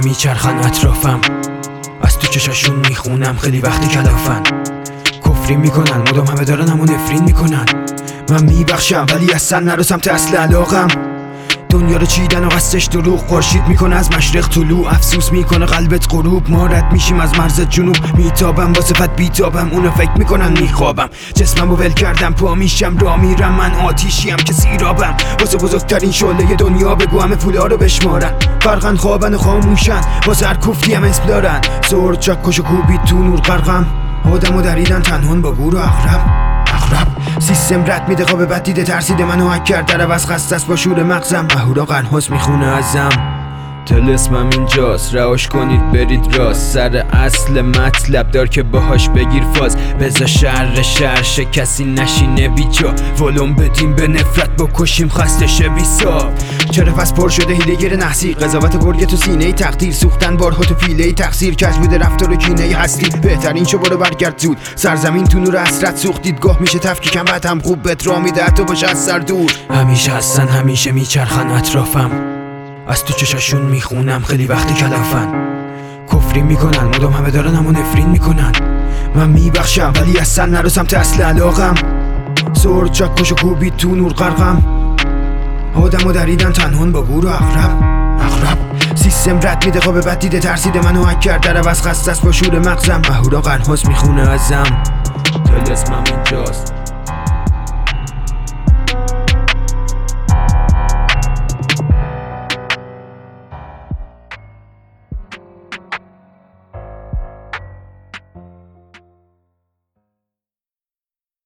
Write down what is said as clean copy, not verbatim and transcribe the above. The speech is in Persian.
همیشه میچرخن اطرافم، از تو چشاشون میخونم خیلی وقتی کلافن. کفری میکنن مدام همه دارن همون نفرین میکنن. من میبخشم ولی اصلا نرو سمت اصل علاقم. دنیا رو چیدن و قصدش دروغ، خورشید میکنه از مشرق طلوع، افسوس میکنه قلبت غروب. ما رد میشیم از مرز جنوب، میتابم با صفت بیتابم، اونا فکر میکنن میخوابم. جسممو ول کردم پا میشم را میرم، من آتیشیم که سیرابم. واسه بزرگترین شعله دنیا بگو همه پولا رو بشمارن. فرقن خوابن و خاموشن، واسه هر کوفتی هم اسم دارن. زور چکش و کوبی تو نور غرقم، آدمو دریدن تنهون با گور و عقرب. سیستم رد میده خواب بد دیده، ترسیده منو هک کرد، در عوض خسته است با شور مغزم. اهورا قنحاس میخونه ازم، طلسمم اینجاست، رهاش کنید برید راست. سر اصل مطلب دار که باهاش بگیر فاز. بذار شر کسی نشینه بیجا، ولوم بدیم به نفرت بکشیم خسته شه بیسا. چرا پس پر شده هیله‌گر نحسی، قضاوت گرگ تو سینه تقدیر. سوختن بارها تو پیله تقصیر، کج بوده رفتار و کینه هستی. بهترین شو برو برگرد زود، سرزمین تو نور حسرت سوخت. دیدگاه میشه تفکیکم بعد هم خوب بهت را میده حتی باشه از سر دور. همیشه هستن همیشه میچرخن اطرافم، از تو چشاشون میخونم خیلی وقتی کلافن. کفری میکنن مدام همه دارن همون نفرین میکنن. من میبخشم ولی اصلا نرو سمت اصل علاقم. زور چکش و کوبی تو نور غرقم، آدمو دریدن تنهون با گور و عقرب. سیستم رد میده خواب بد دیده، ترسیده منو هک کرد، در عوض خسته است با شور مغزم. اهورا قنحاس میخونه ازم، طلسمم اینجاست،